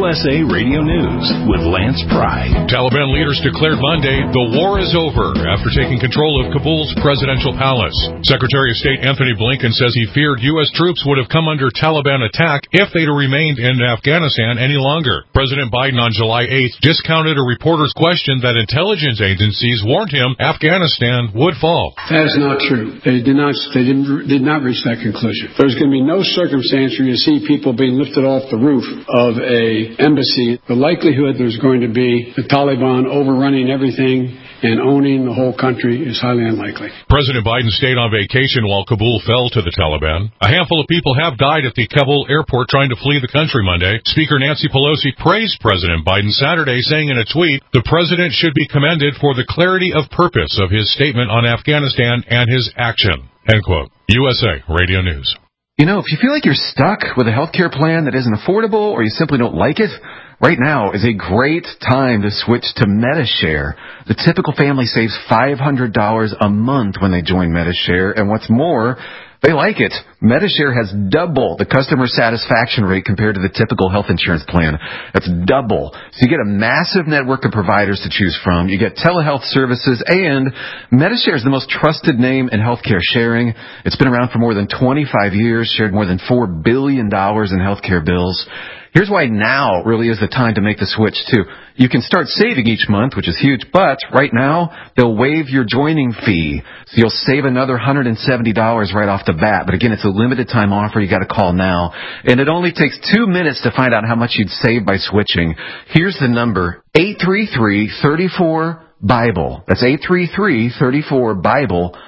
USA Radio News with Lance Pry. Taliban leaders declared Monday the war is over after taking control of Kabul's presidential palace. Secretary of State Anthony Blinken says he feared U.S. troops would have come under Taliban attack if they'd remained in Afghanistan any longer. President Biden on July 8th discounted a reporter's question that intelligence agencies warned him Afghanistan would fall. That is not true. They did not reach that conclusion. There's going to be no circumstance where you see people being lifted off the roof of a embassy. The likelihood there's going to be the Taliban overrunning everything and owning the whole country is highly unlikely. President Biden stayed on vacation while Kabul fell to the Taliban. A handful of people have died at the Kabul airport trying to flee the country Monday. Speaker Nancy Pelosi praised President Biden Saturday, saying in a tweet, the president should be commended for the clarity of purpose of his statement on Afghanistan and his action. End quote. USA Radio News. You know, if you feel like you're stuck with a healthcare plan that isn't affordable or you simply don't like it, right now is a great time to switch to Medi-Share. The typical family saves $500 a month when they join Medi-Share, and what's more, they like it. Medi-Share has double the customer satisfaction rate compared to the typical health insurance plan. That's double. So you get a massive network of providers to choose from. You get telehealth services, and Medi-Share is the most trusted name in healthcare sharing. It's been around for more than 25 years, shared more than $4 billion in healthcare bills. Here's why now really is the time to make the switch, too. You can start saving each month, which is huge, but right now, they'll waive your joining fee. So you'll save another $170 right off the bat. But again, it's a limited time offer. You got to call now. And it only takes 2 minutes to find out how much you'd save by switching. Here's the number, 833-34-BIBLE. That's 833-34-BIBLE,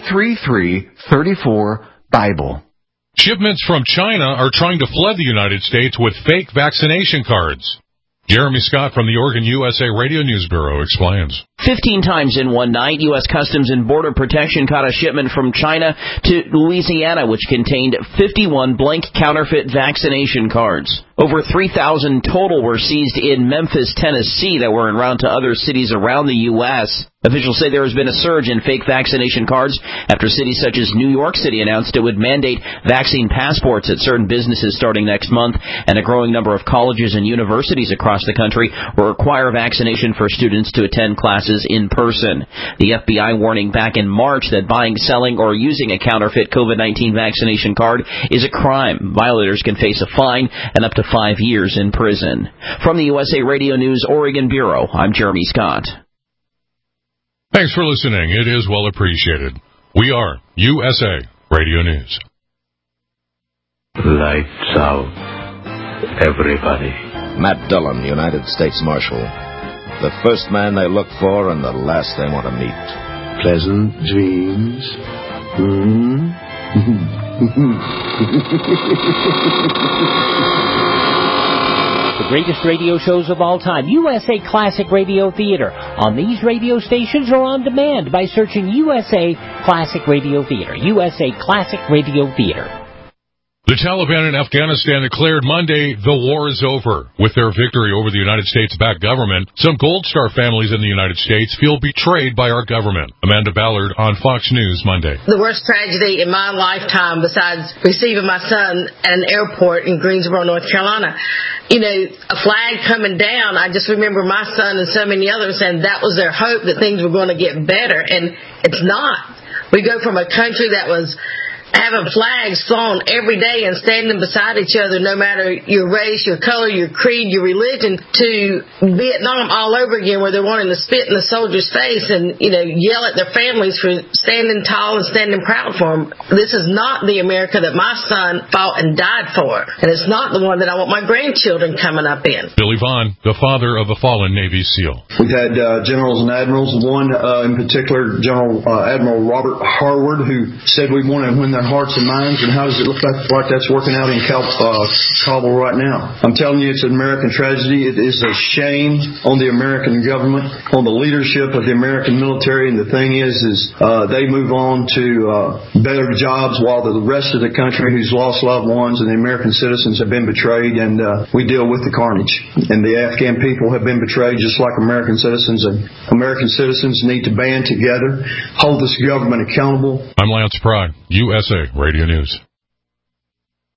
833-34-BIBLE. Shipments from China are trying to flood the United States with fake vaccination cards. Jeremy Scott from the Oregon USA Radio News Bureau explains. 15 times in one night, U.S. Customs and Border Protection caught a shipment from China to Louisiana, which contained 51 blank counterfeit vaccination cards. Over 3,000 total were seized in Memphis, Tennessee, that were en route to other cities around the U.S. Officials say there has been a surge in fake vaccination cards after cities such as New York City announced it would mandate vaccine passports at certain businesses starting next month, and a growing number of colleges and universities across the country will require vaccination for students to attend classes in person. The FBI warning back in March that buying, selling, or using a counterfeit COVID-19 vaccination card is a crime. Violators can face a fine and up to 5 years in prison. From the USA Radio News Oregon Bureau, I'm Jeremy Scott. Thanks for listening. It is well appreciated. We are USA Radio News. Lights out, everybody. Matt Dillon, United States Marshal. The first man they look for and the last they want to meet. Pleasant dreams. The greatest radio shows of all time, USA Classic Radio Theater, on these radio stations or on demand by searching USA Classic Radio Theater. USA Classic Radio Theater. The Taliban in Afghanistan declared Monday the war is over. With their victory over the United States-backed government, some Gold Star families in the United States feel betrayed by our government. Amanda Ballard on Fox News Monday. The worst tragedy in my lifetime, besides receiving my son at an airport in Greensboro, North Carolina. You know, a flag coming down, I just remember my son and so many others saying that was their hope, that things were going to get better, and it's not. We go from a country that was having flags flown every day and standing beside each other, no matter your race, your color, your creed, your religion, to Vietnam all over again, where they're wanting to spit in the soldier's face and, you know, yell at their families for standing tall and standing proud for them. This is not the America that my son fought and died for, and it's not the one that I want my grandchildren coming up in. Billy Vaughn, the father of a fallen Navy SEAL. We've had generals and admirals, one in particular, Admiral Robert Harward, who said we want to win their hearts and minds, and how does it look like that's working out in Kabul right now? I'm telling you, it's an American tragedy. It is a shame on the American government, on the leadership of the American military, and the thing is they move on to better jobs while the rest of the country who's lost loved ones and the American citizens have been betrayed, and we deal with the carnage. And the Afghan people have been betrayed just like American citizens, and American citizens need to band together, hold this government accountable. I'm Lance Pry, USA Radio News.